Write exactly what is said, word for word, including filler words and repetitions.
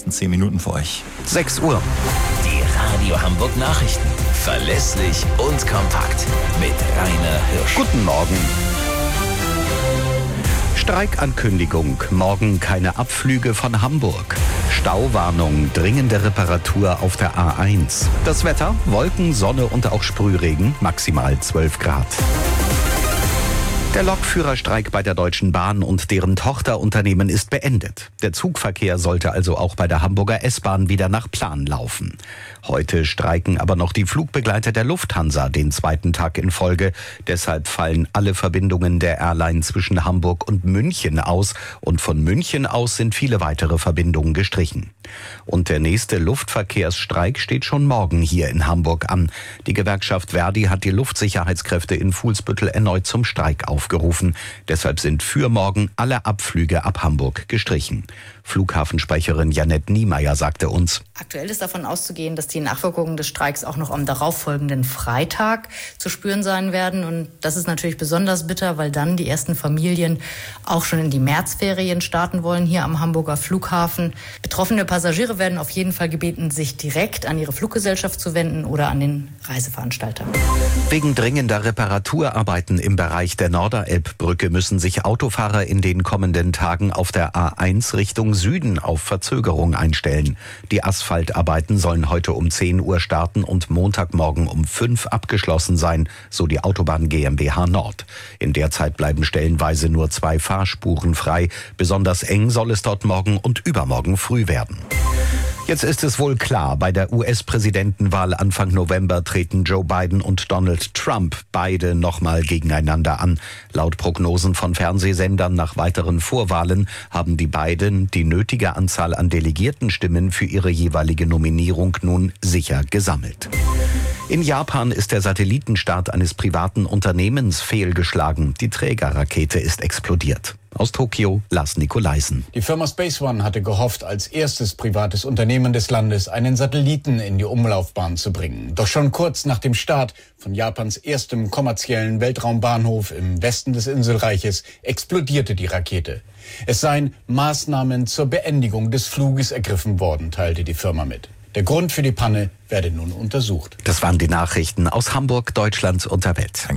nächsten zehn Minuten für euch. sechs Uhr. Die Radio Hamburg Nachrichten. Verlässlich und kompakt. Mit Rainer Hirsch. Guten Morgen. Streikankündigung. Morgen keine Abflüge von Hamburg. Stauwarnung. Dringende Reparatur auf der A eins. Das Wetter. Wolken, Sonne und auch Sprühregen. Maximal zwölf Grad. Der Lokführerstreik bei der Deutschen Bahn und deren Tochterunternehmen ist beendet. Der Zugverkehr sollte also auch bei der Hamburger S-Bahn wieder nach Plan laufen. Heute streiken aber noch die Flugbegleiter der Lufthansa den zweiten Tag in Folge. Deshalb fallen alle Verbindungen der Airline zwischen Hamburg und München aus. Und von München aus sind viele weitere Verbindungen gestrichen. Und der nächste Luftverkehrsstreik steht schon morgen hier in Hamburg an. Die Gewerkschaft Verdi hat die Luftsicherheitskräfte in Fuhlsbüttel erneut zum Streik aufgerufen. Deshalb sind für morgen alle Abflüge ab Hamburg gestrichen. Flughafensprecherin Janette Niemeyer sagte uns: Aktuell ist davon auszugehen, dass die Nachwirkungen des Streiks auch noch am darauffolgenden Freitag zu spüren sein werden. Und das ist natürlich besonders bitter, weil dann die ersten Familien auch schon in die Märzferien starten wollen hier am Hamburger Flughafen. Betroffene Passagiere werden auf jeden Fall gebeten, sich direkt an ihre Fluggesellschaft zu wenden oder an den Reiseveranstalter. Wegen dringender Reparaturarbeiten im Bereich der Norderelbbrücke müssen sich Autofahrer in den kommenden Tagen auf der A eins Richtung Süden auf Verzögerung einstellen. Die Asphaltarbeiten sollen heute um zehn Uhr starten und Montagmorgen um fünf abgeschlossen sein, so die Autobahn GmbH Nord. In der Zeit bleiben stellenweise nur zwei Fahrspuren frei. Besonders eng soll es dort morgen und übermorgen früh werden. Jetzt ist es wohl klar, bei der U S-Präsidentenwahl Anfang November treten Joe Biden und Donald Trump beide nochmal gegeneinander an. Laut Prognosen von Fernsehsendern nach weiteren Vorwahlen haben die beiden die nötige Anzahl an Delegiertenstimmen für ihre jeweilige Nominierung nun sicher gesammelt. In Japan ist der Satellitenstart eines privaten Unternehmens fehlgeschlagen. Die Trägerrakete ist explodiert. Aus Tokio, Lars Nikolaisen. Die Firma Space One hatte gehofft, als erstes privates Unternehmen des Landes einen Satelliten in die Umlaufbahn zu bringen. Doch schon kurz nach dem Start von Japans erstem kommerziellen Weltraumbahnhof im Westen des Inselreiches explodierte die Rakete. Es seien Maßnahmen zur Beendigung des Fluges ergriffen worden, teilte die Firma mit. Der Grund für die Panne werde nun untersucht. Das waren die Nachrichten aus Hamburg, Deutschland und der Welt.